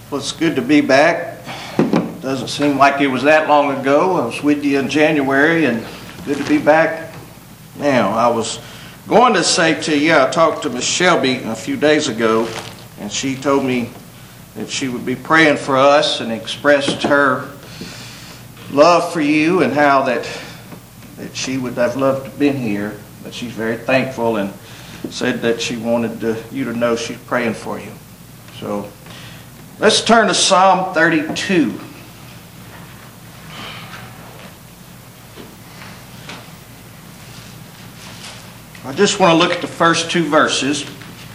Well, it's good to be back. Doesn't seem like it was that long ago. I was with you in January, and good to be back now. I was going to say to you, I talked to Miss Shelby a few days ago, and she told me that she would be praying for us and expressed her love for you and how that she would have loved to have been here. But she's very thankful and said that she wanted you to know she's praying for you. So let's turn to Psalm 32. I just want to look at the first two verses.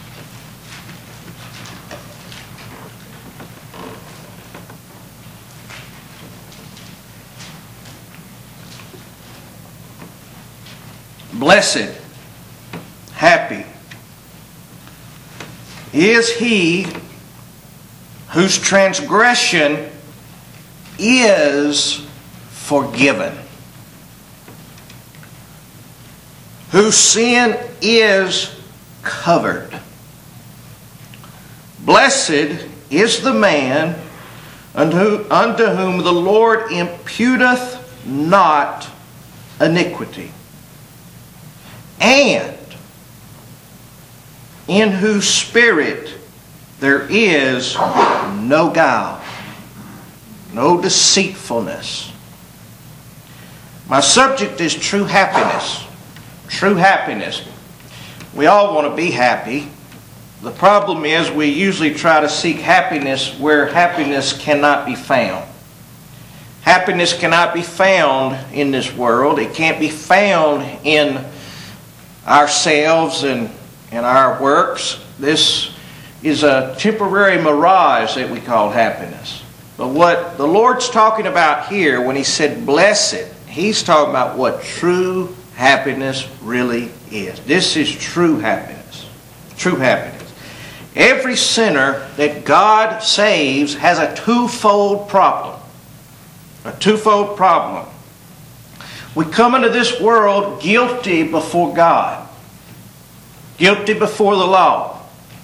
Blessed, happy is he whose transgression is forgiven, whose sin is covered. Blessed is the man unto whom the Lord imputeth not iniquity, and in whose spirit there is no guile, no deceitfulness. My subject is true happiness. True happiness. We all want to be happy. The problem is we usually try to seek happiness where happiness cannot be found. Happiness cannot be found in this world. It can't be found in ourselves and our works. This is a temporary mirage that we call happiness. But what the Lord's talking about here when he said blessed, he's talking about what true happiness really is. This is true happiness. True happiness. Every sinner that God saves has a twofold problem. A twofold problem. We come into this world guilty before God. Guilty before the law.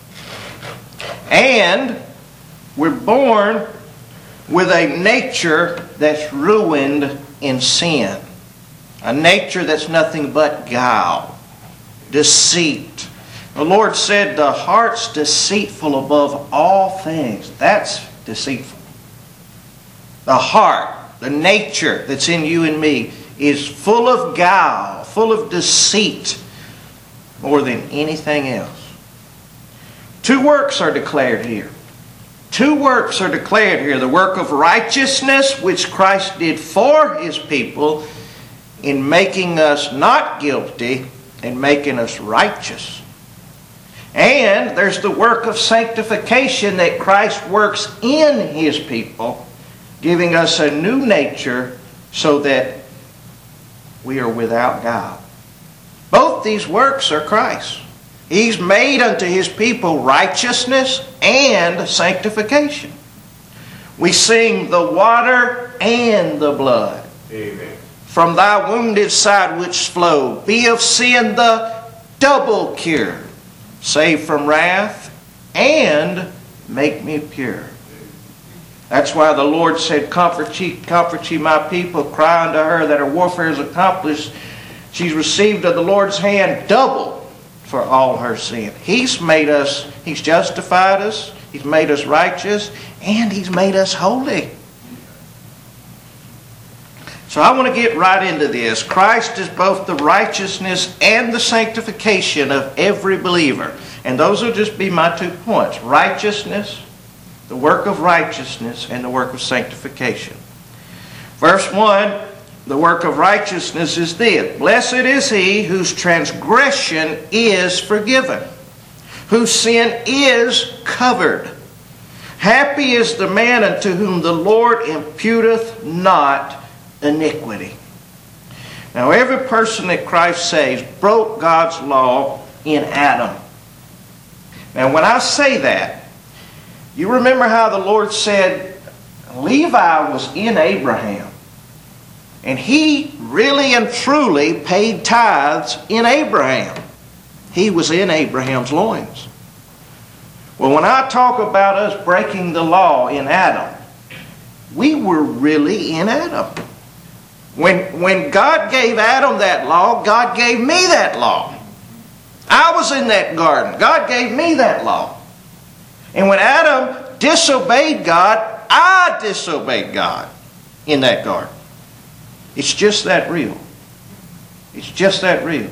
And we're born with a nature that's ruined in sin. A nature that's nothing but guile, deceit. The Lord said the heart's deceitful above all things. That's deceitful. The heart, the nature that's in you and me is full of guile, full of deceit more than anything else. Two works are declared here. Two works are declared here. The work of righteousness which Christ did for his people in making us not guilty and making us righteous. And there's the work of sanctification that Christ works in his people, giving us a new nature so that we are without guile. Both these works are Christ. He's made unto his people righteousness and sanctification. We sing the water and the blood. Amen. From thy wounded side which flow, be of sin the double cure. Save from wrath and make me pure. That's why the Lord said, comfort ye my people, cry unto her that her warfare is accomplished. She's received of the Lord's hand double for all her sin. He's made us, he's justified us, he's made us righteous, and he's made us holy. So I want to get right into this. Christ is both the righteousness and the sanctification of every believer. And those will just be my 2 points. Righteousness, the work of righteousness, and the work of sanctification. Verse 1, the work of righteousness is this. Blessed is he whose transgression is forgiven, whose sin is covered. Happy is the man unto whom the Lord imputeth not iniquity. Now, every person that Christ saves broke God's law in Adam. Now, when I say that, you remember how the Lord said Levi was in Abraham. And he really and truly paid tithes in Abraham. He was in Abraham's loins. Well, when I talk about us breaking the law in Adam, we were really in Adam. When God gave Adam that law, God gave me that law. I was in that garden. God gave me that law. And when Adam disobeyed God, I disobeyed God in that garden. It's just that real. It's just that real.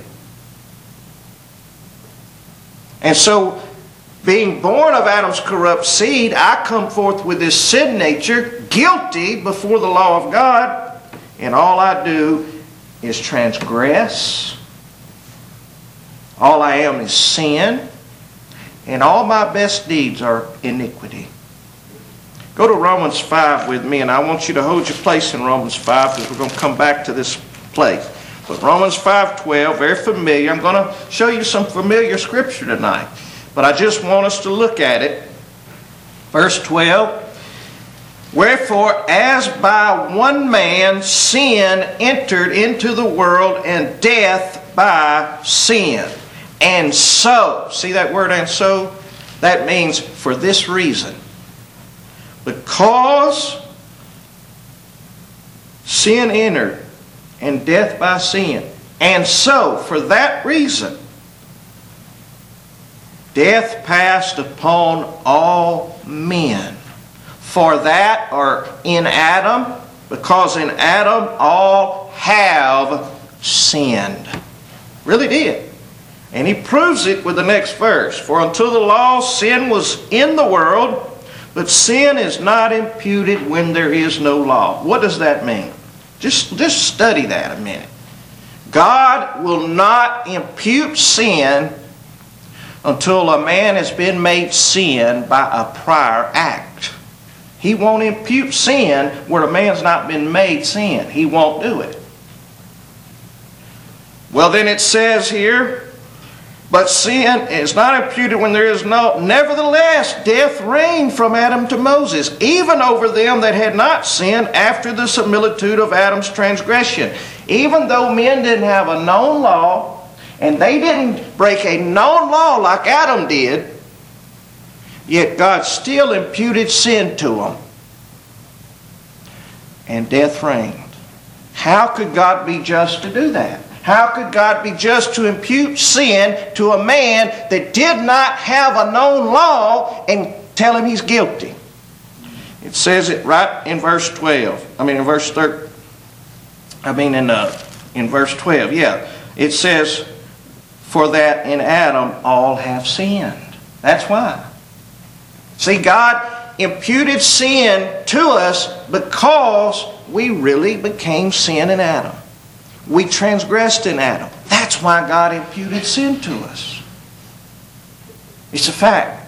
And so, being born of Adam's corrupt seed, I come forth with this sin nature, guilty before the law of God, and all I do is transgress. All I am is sin, and all my best deeds are iniquity. Go to Romans 5 with me, and I want you to hold your place in Romans 5 because we're going to come back to this place. But Romans 5:12, very familiar. I'm going to show you some familiar scripture tonight. But I just want us to look at it. Verse 12. Wherefore, as by one man sin entered into the world, and death by sin. And so, see that word "and so"? That means for this reason. Because sin entered, and death by sin. And so, for that reason, death passed upon all men. For that, or in Adam, because in Adam all have sinned. Really did. And he proves it with the next verse. For until the law, sin was in the world, but sin is not imputed when there is no law. What does that mean? Just study that a minute. God will not impute sin until a man has been made sin by a prior act. He won't impute sin where a man's not been made sin. He won't do it. Well, then it says here, but sin is not imputed when there is no. Nevertheless, death reigned from Adam to Moses, even over them that had not sinned after the similitude of Adam's transgression. Even though men didn't have a known law, and they didn't break a known law like Adam did, yet God still imputed sin to them. And death reigned. How could God be just to do that? How could God be just to impute sin to a man that did not have a known law and tell him he's guilty? It says it right in verse 12. In verse 13. In verse 12. Yeah. It says, for that in Adam all have sinned. That's why. See, God imputed sin to us because we really became sin in Adam. We transgressed in Adam. That's why God imputed sin to us. It's a fact.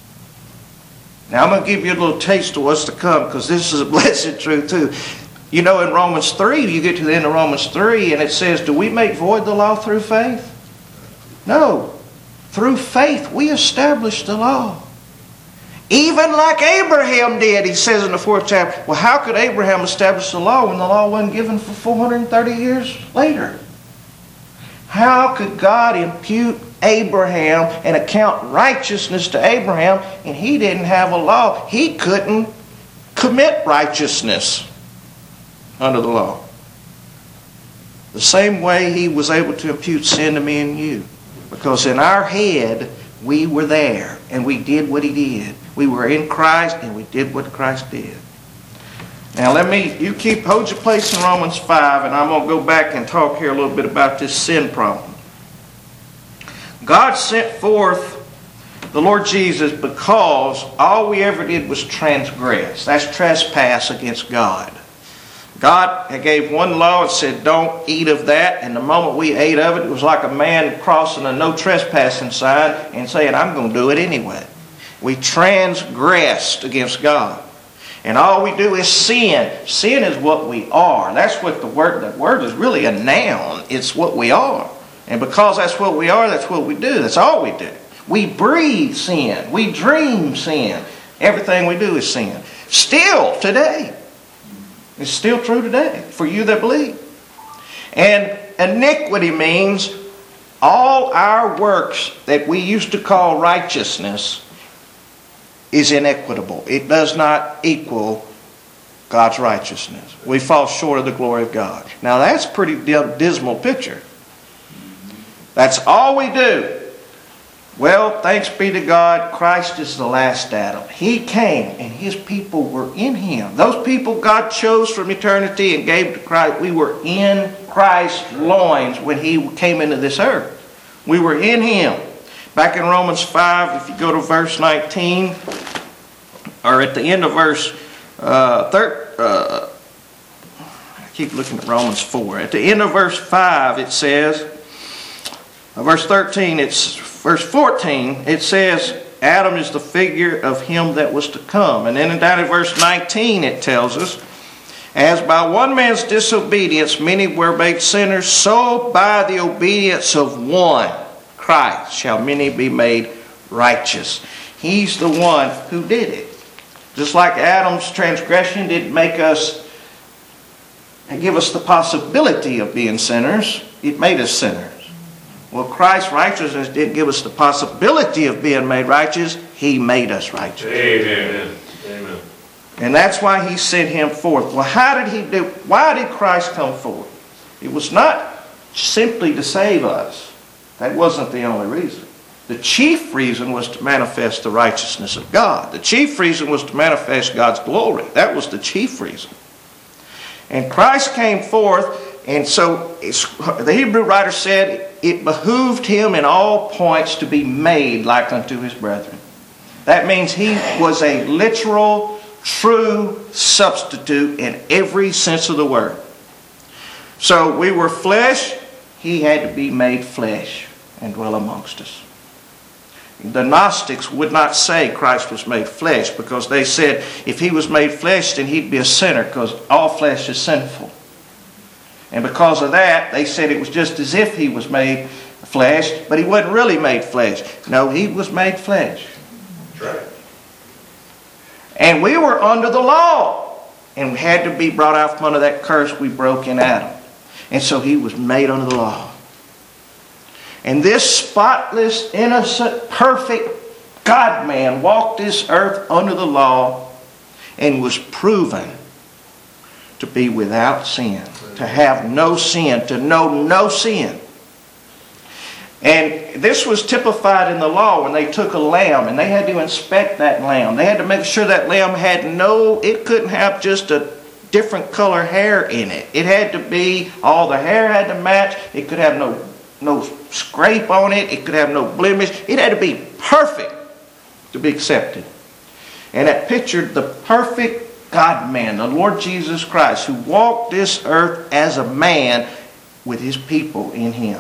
Now I'm going to give you a little taste of what's to come because this is a blessed truth too. You know, in Romans 3, you get to the end of Romans 3 and it says, do we make void the law through faith? No. Through faith we establish the law. Even like Abraham did, he says in the 4th chapter. Well, how could Abraham establish the law when the law wasn't given for 430 years later? How could God impute Abraham and account righteousness to Abraham and he didn't have a law? He couldn't commit righteousness under the law. The same way he was able to impute sin to me and you. Because in our head, we were there and we did what he did. We were in Christ and we did what Christ did. Now you hold your place in Romans 5 and I'm going to go back and talk here a little bit about this sin problem. God sent forth the Lord Jesus because all we ever did was transgress. That's trespass against God. God gave one law and said, don't eat of that. And the moment we ate of it, it was like a man crossing a no trespassing sign and saying, I'm going to do it anyway. We transgressed against God. And all we do is sin. Sin is what we are. That's what the word is really a noun. It's what we are. And because that's what we are, that's what we do. That's all we do. We breathe sin. We dream sin. Everything we do is sin. Still today. It's still true today for you that believe. And iniquity means all our works that we used to call righteousness is inequitable. It does not equal God's righteousness. We fall short of the glory of God. Now that's a pretty dismal picture. That's all we do. Well, thanks be to God, Christ is the last Adam. He came and his people were in him. Those people God chose from eternity and gave to Christ, we were in Christ's loins when he came into this earth. We were in him. Back in Romans 5, if you go to verse 19, or at the end of verse I keep looking at Romans 4. At the end of verse 5 it says, verse 13, verse 14, it says, Adam is the figure of him that was to come. And then down in verse 19 it tells us, as by one man's disobedience many were made sinners, so by the obedience of one, Christ, shall many be made righteous. He's the one who did it. Just like Adam's transgression didn't make us and give us the possibility of being sinners, it made us sinners. Well, Christ's righteousness didn't give us the possibility of being made righteous. He made us righteous. Amen. Amen. And that's why he sent him forth. Well, why did Christ come forth? It was not simply to save us. That wasn't the only reason. The chief reason was to manifest the righteousness of God. The chief reason was to manifest God's glory. That was the chief reason. And Christ came forth, and so the Hebrew writer said it behooved him in all points to be made like unto his brethren. That means he was a literal, true substitute in every sense of the word. So we were flesh, he had to be made flesh and dwell amongst us. The Gnostics would not say Christ was made flesh because they said if he was made flesh then he'd be a sinner because all flesh is sinful. And because of that they said it was just as if he was made flesh, but he wasn't really made flesh. No, he was made flesh. That's right. And we were under the law and we had to be brought out from under that curse we broke in Adam. And so he was made under the law. And this spotless, innocent, perfect God-man walked this earth under the law and was proven to be without sin, to have no sin, to know no sin. And this was typified in the law when they took a lamb and they had to inspect that lamb. They had to make sure that lamb had it couldn't have just a different color hair in it. It had to be, all the hair had to match. It could have no scrape on it. It could have no blemish. It had to be perfect to be accepted. And that pictured the perfect God-man, the Lord Jesus Christ, who walked this earth as a man with his people in him.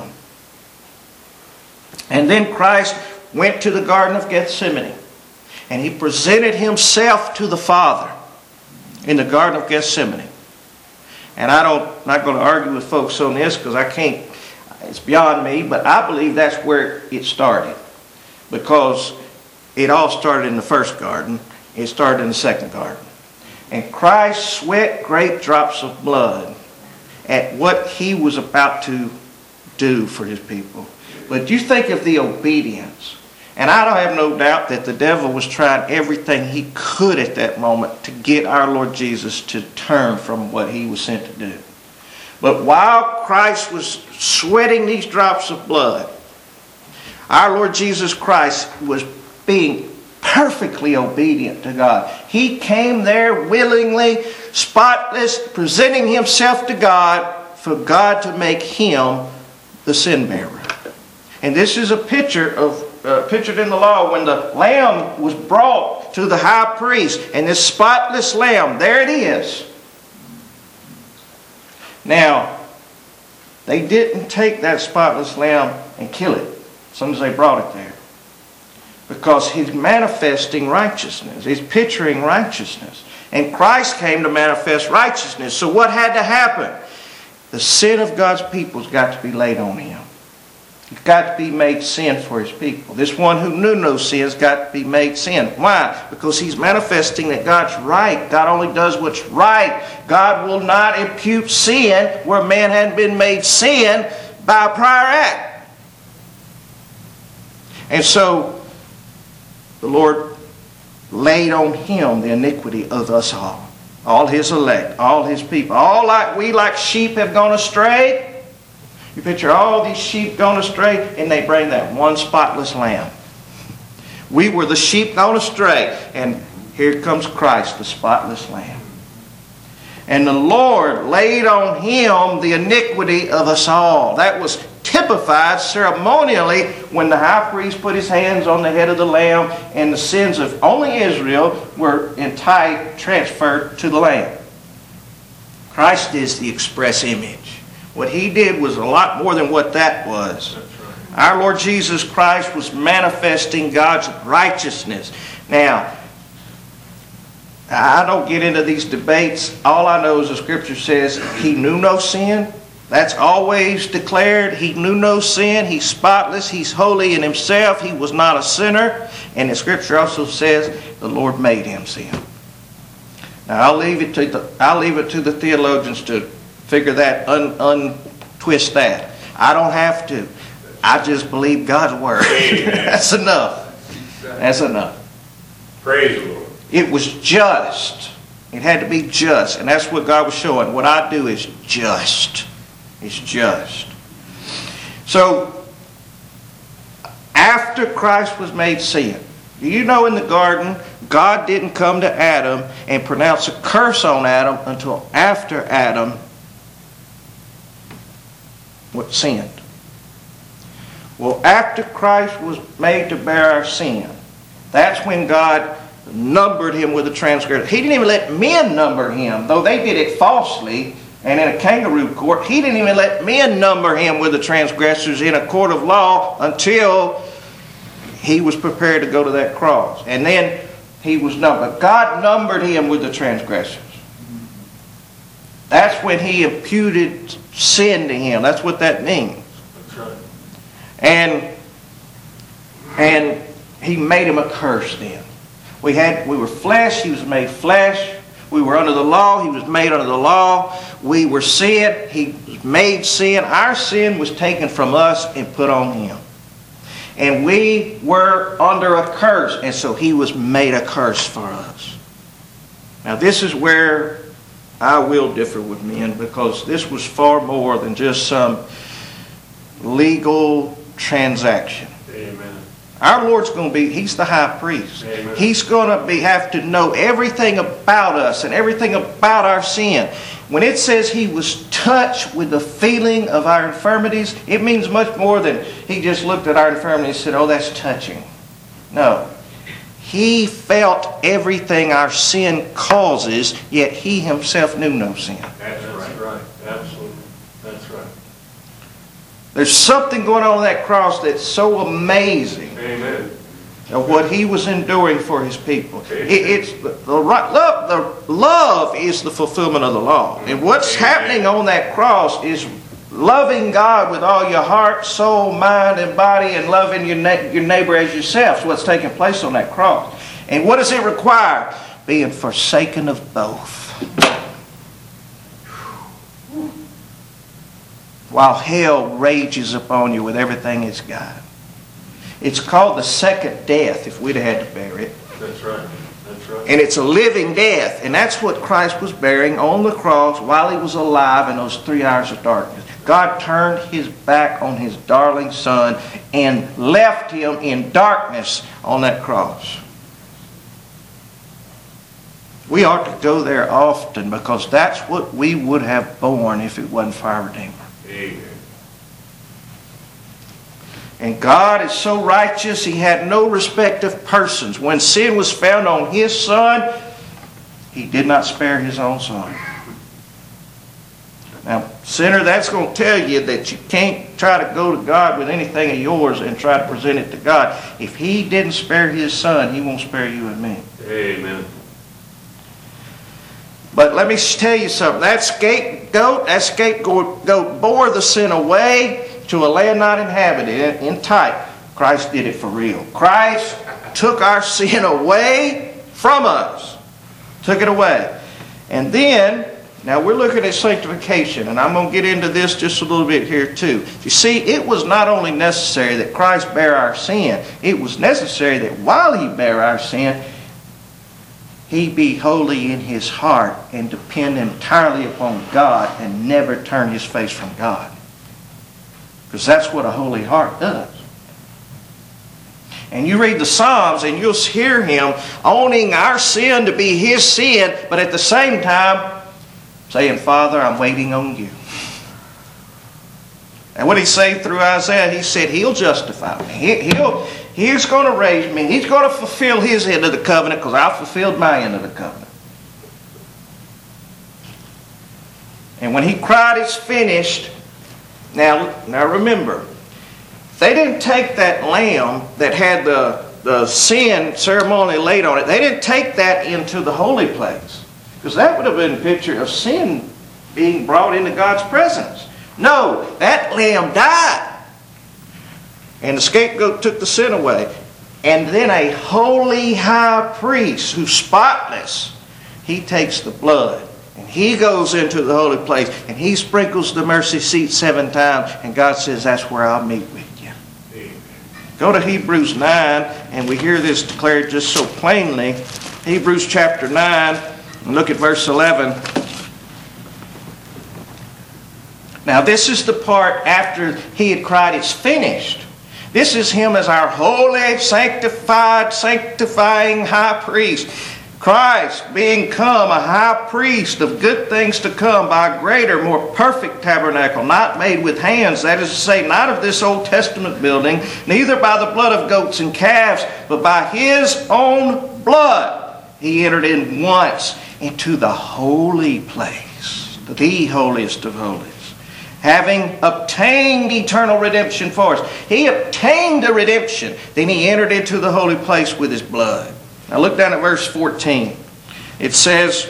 And then Christ went to the Garden of Gethsemane and he presented himself to the Father in the Garden of Gethsemane. And I'm not going to argue with folks on this because I can't, it's beyond me, but I believe that's where it started. Because it all started in the first garden. It started in the second garden. And Christ sweat great drops of blood at what he was about to do for his people. But you think of the obedience. And I don't have no doubt that the devil was trying everything he could at that moment to get our Lord Jesus to turn from what he was sent to do. But while Christ was sweating these drops of blood, our Lord Jesus Christ was being perfectly obedient to God. He came there willingly, spotless, presenting himself to God for God to make him the sin bearer. And this is a picture of pictured in the law when the lamb was brought to the high priest, and this spotless lamb, there it is. Now, they didn't take that spotless lamb and kill it as soon as they brought it there. Because he's manifesting righteousness. He's picturing righteousness. And Christ came to manifest righteousness. So what had to happen? The sin of God's people has got to be laid on him. He's got to be made sin for his people. This one who knew no sin has got to be made sin. Why? Because he's manifesting that God's right. God only does what's right. God will not impute sin where man hadn't been made sin by a prior act. And so the Lord laid on him the iniquity of us all his elect, all his people. All like sheep have gone astray. You picture all these sheep gone astray, and they bring that one spotless lamb. We were the sheep gone astray, and here comes Christ, the spotless lamb. And the Lord laid on him the iniquity of us all. That was typified ceremonially when the high priest put his hands on the head of the lamb, and the sins of only Israel were transferred to the lamb. Christ is the express image. What he did was a lot more than what that was. Our Lord Jesus Christ was manifesting God's righteousness. Now, I don't get into these debates. All I know is the Scripture says he knew no sin. That's always declared. He knew no sin. He's spotless. He's holy in himself. He was not a sinner. And the Scripture also says the Lord made him sin. Now I'll leave it to the theologians to figure that, untwist that. I don't have to. I just believe God's word. That's enough. That's enough. Praise the Lord. It was just. It had to be just. And that's what God was showing. What I do is just. It's just. So, after Christ was made sin, do you know in the garden, God didn't come to Adam and pronounce a curse on Adam until after Adam sinned. Well, after Christ was made to bear our sin, that's when God numbered him with the transgressor. He didn't even let men number him, though they did it falsely and in a kangaroo court. He didn't even let men number him with the transgressors in a court of law until he was prepared to go to that cross. And then he was numbered. God numbered him with the transgressors. That's when he imputed sin to him. That's what that means. That's right. And he made him a curse then. We were flesh, he was made flesh. We were under the law, he was made under the law. We were sin, he was made sin. Our sin was taken from us and put on him. And we were under a curse, and so he was made a curse for us. Now this is where I will differ with men, because this was far more than just some legal transaction. Amen. Our Lord's going to be, he's the high priest. Amen. He's going to have to know everything about us and everything about our sin. When it says he was touched with the feeling of our infirmities, it means much more than he just looked at our infirmities and said, oh, that's touching. No. He felt everything our sin causes, yet he himself knew no sin. That's right. Absolutely. That's right. There's something going on that cross that's so amazing. Amen. Of what he was enduring for his people. It's the love is the fulfillment of the law. And what's happening on that cross is loving God with all your heart, soul, mind, and body, and loving your neighbor as yourself. That's what's taking place on that cross. And what does it require? Being forsaken of both. While hell rages upon you with everything it's got. It's called the second death if we'd had to bear it. That's right. That's right. And it's a living death. And that's what Christ was bearing on the cross while he was alive in those 3 hours of darkness. God turned his back on his darling son and left him in darkness on that cross. We ought to go there often, because that's what we would have borne if it wasn't for our Redeemer. Amen. And God is so righteous, he had no respect of persons. When sin was found on his son, he did not spare his own son. Now, sinner, that's going to tell you that you can't try to go to God with anything of yours and try to present it to God. If he didn't spare his son, he won't spare you and me. Amen. But let me tell you something. That scapegoat bore the sin away to a land not inhabited in type. Christ did it for real. Christ took our sin away from us. Took it away. And then, now we're looking at sanctification, and I'm going to get into this just a little bit here too. You see, it was not only necessary that Christ bear our sin, it was necessary that while he bare our sin, he be holy in his heart and depend entirely upon God and never turn his face from God. Because that's what a holy heart does. And you read the Psalms and you'll hear him owning our sin to be his sin, but at the same time saying, Father, I'm waiting on you. And what he said through Isaiah, he said, he'll justify me. He's going to raise me. He's going to fulfill his end of the covenant because I fulfilled my end of the covenant. And when he cried, it's finished. Now remember, they didn't take that lamb that had the sin ceremonially laid on it. They didn't take that into the holy place. Because that would have been a picture of sin being brought into God's presence. No, that lamb died. And the scapegoat took the sin away. And then a holy high priest who's spotless, he takes the blood. And he goes into the holy place. And he sprinkles the mercy seat 7 times. And God says, that's where I'll meet with you. Amen. Go to Hebrews 9. And we hear this declared just so plainly. Hebrews chapter 9. And look at verse 11. Now this is the part after he had cried, it's finished. This is him as our holy, sanctified, sanctifying high priest. Christ being come a high priest of good things to come by a greater, more perfect tabernacle, not made with hands, that is to say, not of this Old Testament building, neither by the blood of goats and calves, but by his own blood. He entered in once into the holy place, the holiest of holies, having obtained eternal redemption for us. He obtained a redemption. Then he entered into the holy place with his blood. Now look down at verse 14. It says,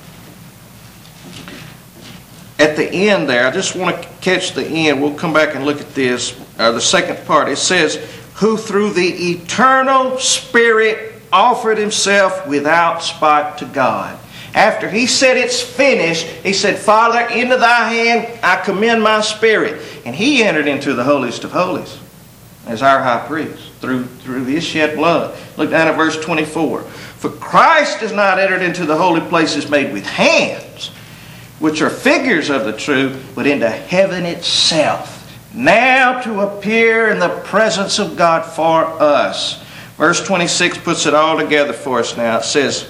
at the end there, I just want to catch the end. We'll come back and look at this, the second part. It says, who through the eternal Spirit offered himself without spot to God. After he said it's finished, he said, Father, into thy hand I commend my spirit. And he entered into the holiest of holies as our high priest through his shed blood. Look down at verse 24. For Christ has not entered into the holy places made with hands, which are figures of the truth, but into heaven itself, now to appear in the presence of God for us. Verse 26 puts it all together for us now. It says,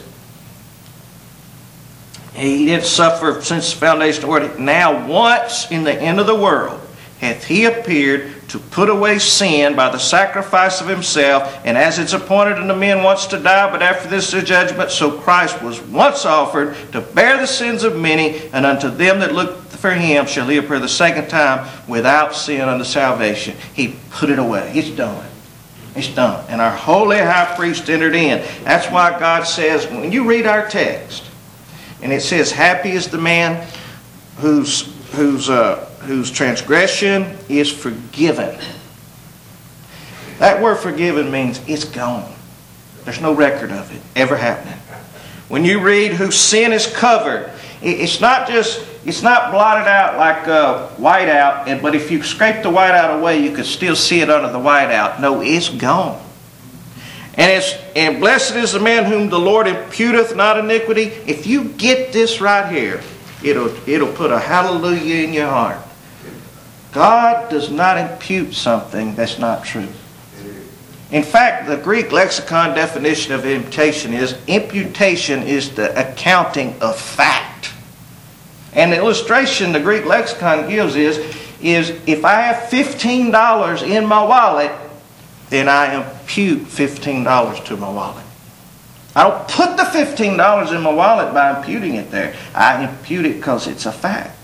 he didn't suffer since the foundation of the world. Now once in the end of the world hath he appeared to put away sin by the sacrifice of himself. And as it's appointed unto men once to die, but after this the judgment, so Christ was once offered to bear the sins of many, and unto them that look for him shall he appear the second time without sin unto salvation. He put it away. It's done. It's done. And our holy high priest entered in. That's why God says, when you read our text, and it says, happy is the man whose transgression is forgiven. That word forgiven means it's gone. There's no record of it ever happening. When you read whose sin is covered, it's not blotted out like whiteout, but if you scrape the whiteout away, you can still see it under the whiteout. No, it's gone. And blessed is the man whom the Lord imputeth not iniquity. If you get this right here, it'll put a hallelujah in your heart. God does not impute something that's not true. In fact, the Greek lexicon definition of imputation is the accounting of fact. And the illustration the Greek lexicon gives is if I have $15 in my wallet, then I impute $15 to my wallet. I don't put the $15 in my wallet by imputing it there. I impute it because it's a fact.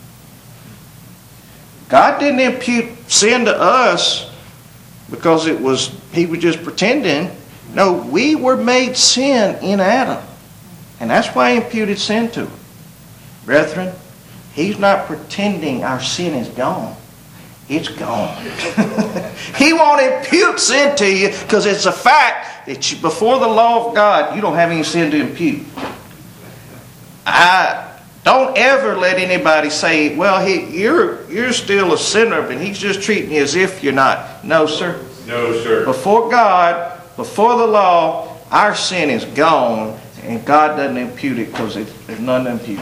God didn't impute sin to us because he was just pretending. No, we were made sin in Adam. And that's why he imputed sin to him. Brethren, he's not pretending our sin is gone. It's gone. He won't impute sin to you because it's a fact that before the law of God, you don't have any sin to impute. Don't ever let anybody say, well, you're still a sinner, but he's just treating you as if you're not. No, sir. No, sir. Before God, before the law, our sin is gone. And God doesn't impute it because there's none to impute.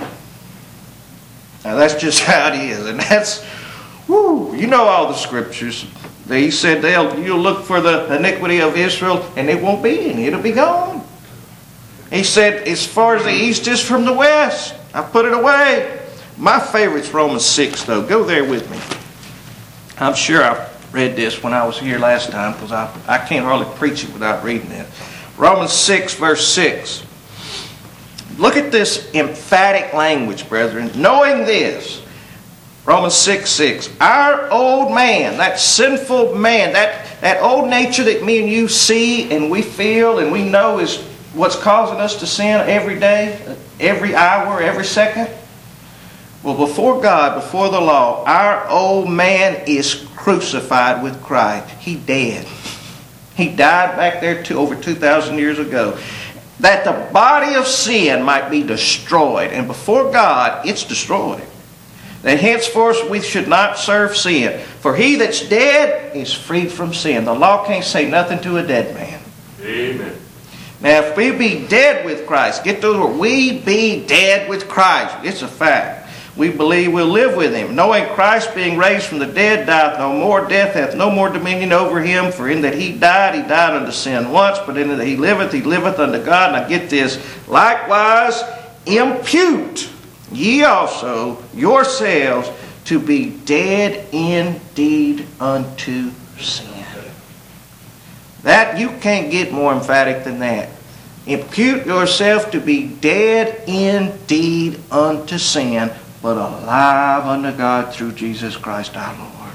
Now that's just how it is. And that's, you know all the scriptures. He said you'll look for the iniquity of Israel and it won't be any. It'll be gone. He said, as far as the east is from the west, I put it away. My favorite's Romans 6, though. Go there with me. I'm sure I read this when I was here last time because I can't hardly preach it without reading it. Romans 6, verse 6. Look at this emphatic language, brethren. Knowing this, Romans 6:6. Our old man, that sinful man, that old nature that me and you see and we feel and we know is what's causing us to sin every day, every hour, every second. Well, before God, before the law, our old man is crucified with Christ. He dead. He died back there over 2,000 years ago. That the body of sin might be destroyed. And before God, it's destroyed. That henceforth we should not serve sin. For he that's dead is freed from sin. The law can't say nothing to a dead man. Amen. Now, if we be dead with Christ, get those words. We be dead with Christ. It's a fact. We believe we'll live with him. Knowing Christ being raised from the dead dieth no more. Death hath no more dominion over him. For in that he died unto sin once. But in that he liveth unto God. Now get this. Likewise, impute ye also yourselves to be dead indeed unto sin. That, you can't get more emphatic than that. Impute yourself to be dead indeed unto sin, but alive unto God through Jesus Christ our Lord.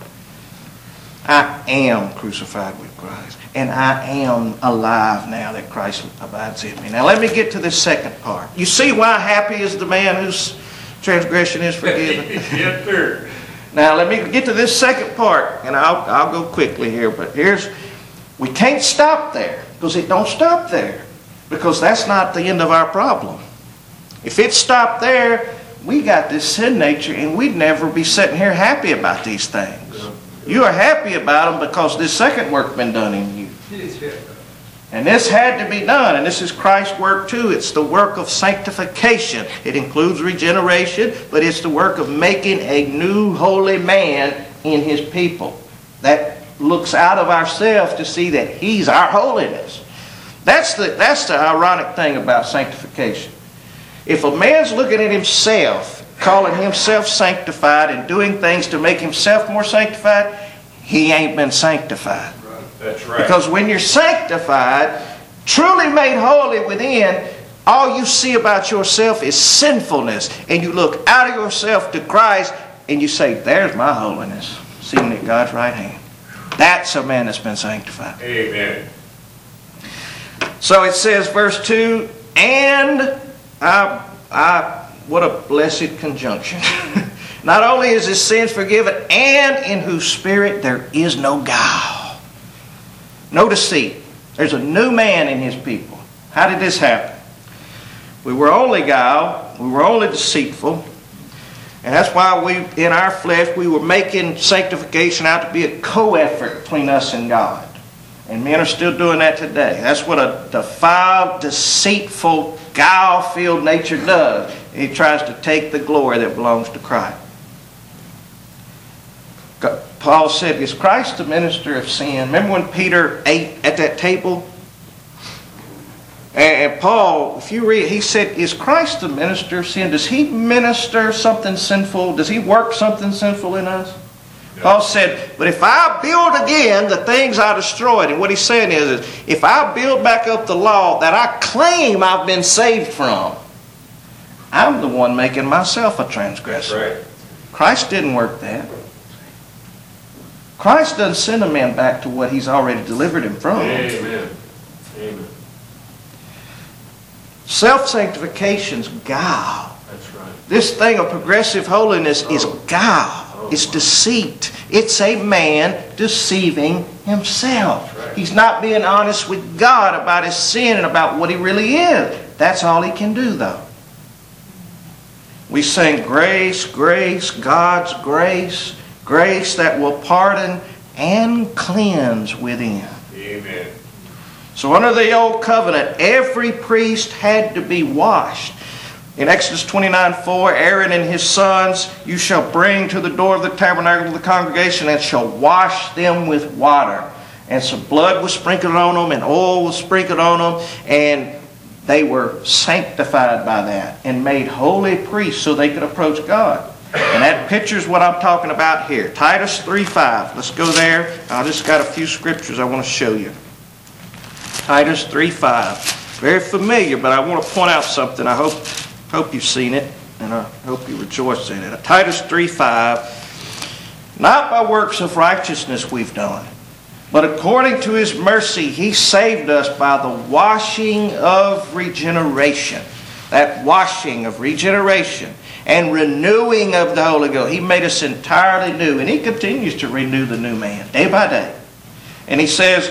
I am crucified with Christ, and I am alive now that Christ abides in me. Now let me get to this second part. You see why happy is the man whose transgression is forgiven? Yes, sir. Now let me get to this second part, and I'll go quickly here, but we can't stop there, because it don't stop there, because that's not the end of our problem. If it stopped there, we got this sin nature, and we'd never be sitting here happy about these things. Yeah. You are happy about them because this second work's been done in you. And this had to be done, and this is Christ's work too. It's the work of sanctification. It includes regeneration, but it's the work of making a new holy man in his people. That looks out of ourselves to see that he's our holiness. That's the ironic thing about sanctification. If a man's looking at himself, calling himself sanctified and doing things to make himself more sanctified, he ain't been sanctified. That's right. Because when you're sanctified, truly made holy within, all you see about yourself is sinfulness. And you look out of yourself to Christ and you say, there's my holiness, sitting at God's right hand. That's a man that's been sanctified. Amen. So it says, verse 2, and what a blessed conjunction. Not only is his sins forgiven, and in whose spirit there is no guile. Notice, there's a new man in his people. How did this happen? We were only guile, we were only deceitful, and that's why in our flesh, we were making sanctification out to be a co-effort between us and God. And men are still doing that today. That's what a defiled, deceitful, guile-filled nature does. It tries to take the glory that belongs to Christ. Paul said, is Christ the minister of sin? Remember when Peter ate at that table? And Paul, if you read, he said, is Christ the minister of sin? Does he minister something sinful? Does he work something sinful in us? Yeah. Paul said, but if I build again the things I destroyed, and what he's saying is if I build back up the law that I claim I've been saved from, I'm the one making myself a transgressor. That's right. Christ didn't work that. Christ doesn't send a man back to what he's already delivered him from. Amen. Amen. Self-sanctification's guile. That's right. This thing of progressive holiness is guile. It's deceit. It's a man deceiving himself. Right. He's not being honest with God about his sin and about what he really is. That's all he can do, though. We sing grace, grace, God's grace, grace that will pardon and cleanse within. Amen. So under the old covenant, every priest had to be washed. In Exodus 29:4, Aaron and his sons you shall bring to the door of the tabernacle of the congregation and shall wash them with water. And some blood was sprinkled on them and oil was sprinkled on them, and they were sanctified by that and made holy priests so they could approach God. And that pictures what I'm talking about here. Titus 3:5. Let's go there. I just got a few scriptures I want to show you. Titus 3:5. Very familiar, but I want to point out something. I hope you've seen it, and I hope you rejoice in it. Titus 3:5. Not by works of righteousness we've done, but according to His mercy He saved us by the washing of regeneration. That washing of regeneration and renewing of the Holy Ghost. He made us entirely new, and He continues to renew the new man day by day. And He says,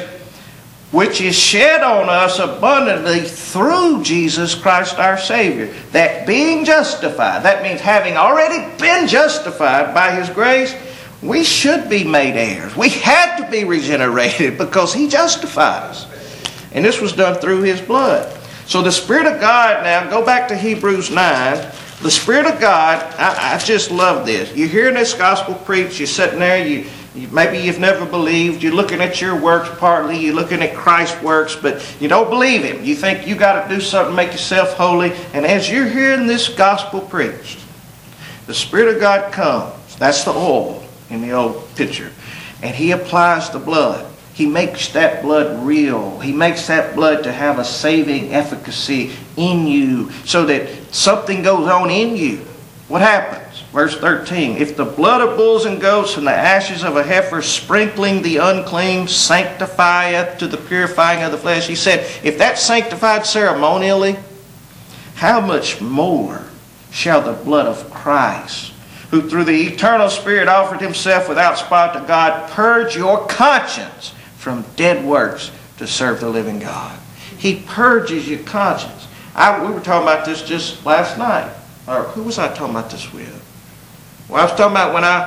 which is shed on us abundantly through Jesus Christ our Savior, that being justified, that means having already been justified by His grace, we should be made heirs. We had to be regenerated because He justified us. And this was done through His blood. So the Spirit of God, now go back to Hebrews 9. The Spirit of God, I just love this. You're hearing this gospel preached, you're sitting there, maybe you've never believed, you're looking at your works partly, you're looking at Christ's works, but you don't believe Him. You think you got to do something to make yourself holy. And as you're hearing this gospel preached, the Spirit of God comes. That's the oil in the old picture. And He applies the blood. He makes that blood real. He makes that blood to have a saving efficacy in you so that something goes on in you. What happens? Verse 13, if the blood of bulls and goats and the ashes of a heifer sprinkling the unclean sanctifieth to the purifying of the flesh. He said, if that's sanctified ceremonially, how much more shall the blood of Christ, who through the eternal Spirit offered Himself without spot to God, purge your conscience from dead works to serve the living God. He purges your conscience. We were talking about this just last night. Or who was I talking about this with? Well, I was talking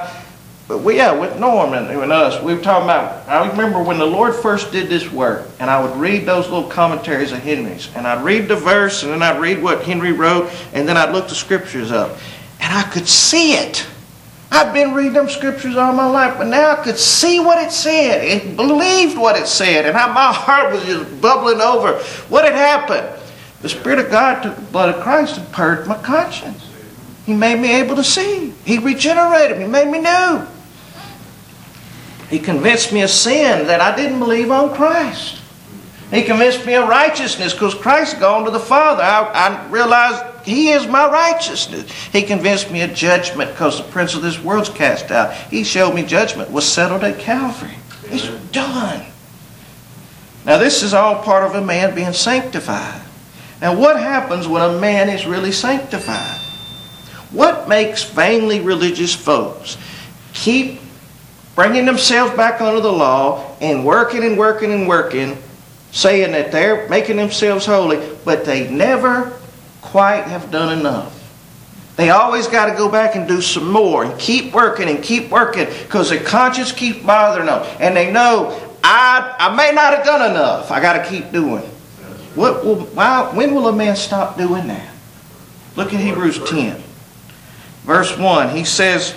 about with Norman and us. We were talking about, I remember when the Lord first did this work, and I would read those little commentaries of Henry's, and I'd read the verse, and then I'd read what Henry wrote, and then I'd look the scriptures up. And I could see it. I've been reading them scriptures all my life, but now I could see what it said and believed what it said, and my heart was just bubbling over. What had happened? The Spirit of God took the blood of Christ and purged my conscience. He made me able to see. He regenerated me. He made me new. He convinced me of sin that I didn't believe on Christ. He convinced me of righteousness because Christ had gone to the Father. I realized He is my righteousness. He convinced me of judgment because the prince of this world's cast out. He showed me judgment was settled at Calvary. It's done. Now this is all part of a man being sanctified. Now what happens when a man is really sanctified? What makes vainly religious folks keep bringing themselves back under the law and working and working and working, saying that they're making themselves holy, but they never quite have done enough? They always got to go back and do some more and keep working because their conscience keeps bothering them. And they know, I may not have done enough. I got to keep doing. When will a man stop doing that? Look at Hebrews 10. Verse 1, he says,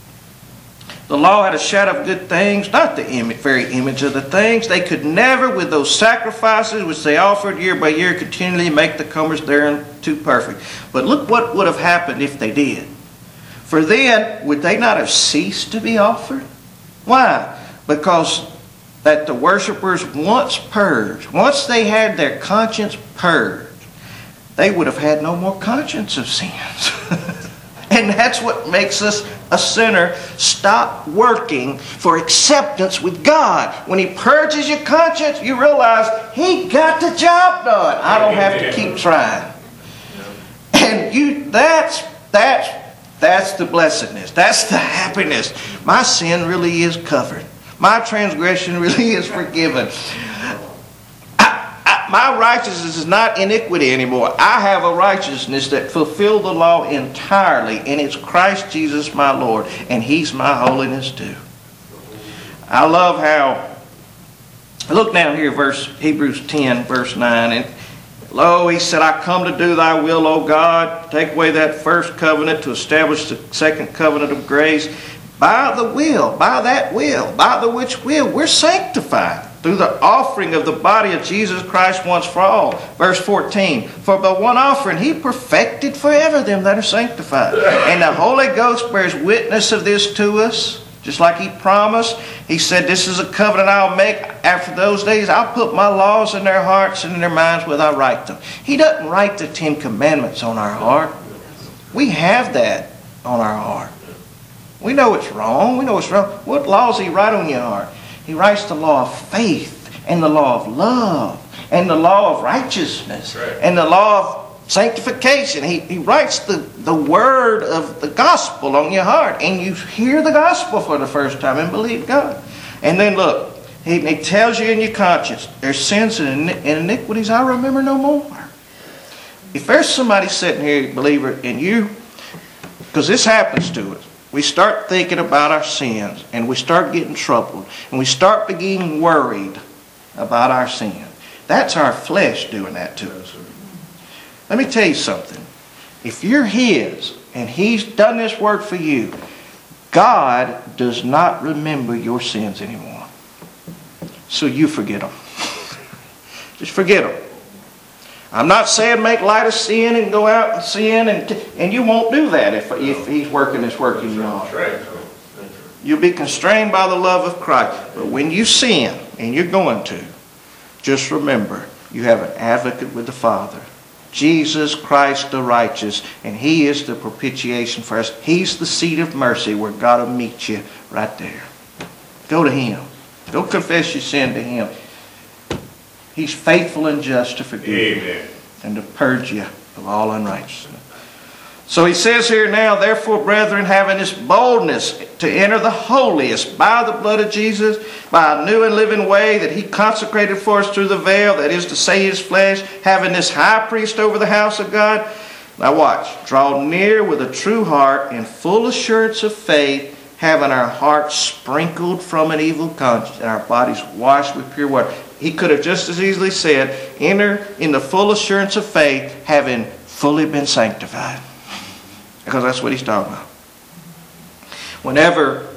the law had a shadow of good things, not the very image of the things. They could never, with those sacrifices which they offered year by year, continually make the comers thereunto perfect. But look what would have happened if they did. For then, would they not have ceased to be offered? Why? Because that the worshipers once purged, once they had their conscience purged, they would have had no more conscience of sins. And that's what makes us a sinner stop working for acceptance with God. When He purges your conscience, you realize He got the job done. I don't have to keep trying. And that's the blessedness. That's the happiness. My sin really is covered. My transgression really is forgiven. My righteousness is not iniquity anymore. I have a righteousness that fulfills the law entirely, and it's Christ Jesus my Lord, and He's my holiness too. I love how Look down here, Hebrews 10, verse 9. And lo, he said, I come to do thy will, O God. Take away that first covenant to establish the second covenant of grace. By the will, by the which will, we're sanctified through the offering of the body of Jesus Christ once for all. Verse 14, for by one offering he perfected forever them that are sanctified. And the Holy Ghost bears witness of this to us, just like he promised. He said, this is a covenant I'll make after those days. I'll put my laws in their hearts and in their minds when I write them. He doesn't write the 10 Commandments on our heart. We have that on our heart. We know it's wrong. We know it's wrong. What laws does he write on your heart? He writes the law of faith and the law of love and the law of righteousness and the law of sanctification. He writes the word of the gospel on your heart, and you hear the gospel for the first time and believe God. And then look, he tells you in your conscience, there's sins and iniquities I remember no more. If there's somebody sitting here, believer, and you, because this happens to us, we start thinking about our sins, and we start getting troubled, and we start being worried about our sin. That's our flesh doing that to us. Let me tell you something. If you're His, and He's done this work for you, God does not remember your sins anymore. So you forget them. Just forget them. I'm not saying make light of sin and go out and sin, and you won't do that if He's working this work in your heart. You'll be constrained by the love of Christ. But when you sin, and you're going to, just remember, you have an advocate with the Father. Jesus Christ the righteous, and He is the propitiation for us. He's the seat of mercy where God will meet you right there. Go to Him. Go confess your sin to Him. He's faithful and just to forgive you and to purge you of all unrighteousness. So he says here now, therefore, brethren, having this boldness to enter the holiest by the blood of Jesus, by a new and living way that He consecrated for us through the veil, that is to say His flesh, having this high priest over the house of God. Now watch. Draw near with a true heart and full assurance of faith, having our hearts sprinkled from an evil conscience and our bodies washed with pure water. He could have just as easily said, enter in the full assurance of faith, having fully been sanctified. Because that's what he's talking about. Whenever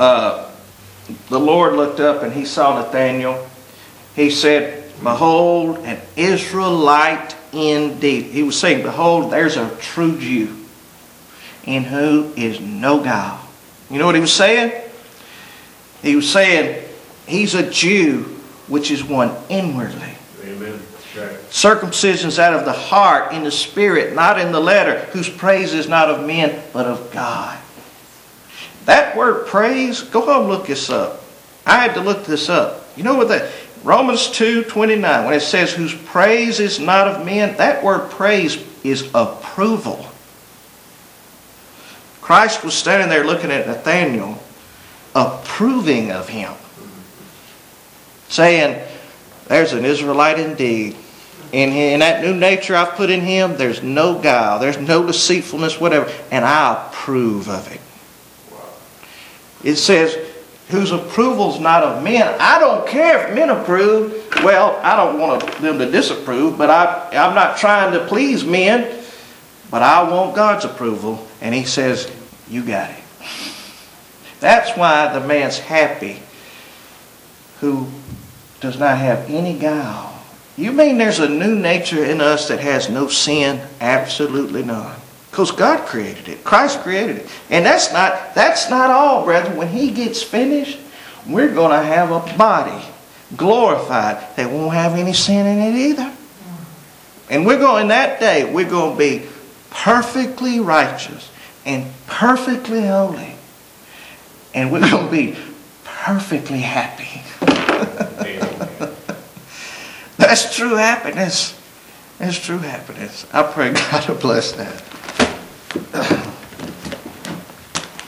the Lord looked up and He saw Nathanael, He said, behold, an Israelite indeed. He was saying, behold, there's a true Jew in whom is no guile. You know what he was saying? He was saying, he's a Jew which is one inwardly. Amen. Right. Circumcision's out of the heart, in the spirit, not in the letter, whose praise is not of men, but of God. That word praise, go home and look this up. I had to look this up. You know what that, Romans 2:29, when it says whose praise is not of men, that word praise is approval. Christ was standing there looking at Nathanael, approving of him. Saying, there's an Israelite indeed. In that new nature I've put in him, there's no guile, there's no deceitfulness, whatever, and I approve of it. It says, whose approval's not of men. I don't care if men approve. Well, I don't want them to disapprove, but I'm not trying to please men, but I want God's approval. And He says, you got it. That's why the man's happy who does not have any guile. You mean there's a new nature in us that has no sin? Absolutely none. Because God created it. Christ created it. And that's not all, brethren. When He gets finished, we're going to have a body glorified that won't have any sin in it either. And in that day, we're going to be perfectly righteous and perfectly holy. And we're going to be perfectly happy. That's true happiness. That's true happiness. I pray God will bless that.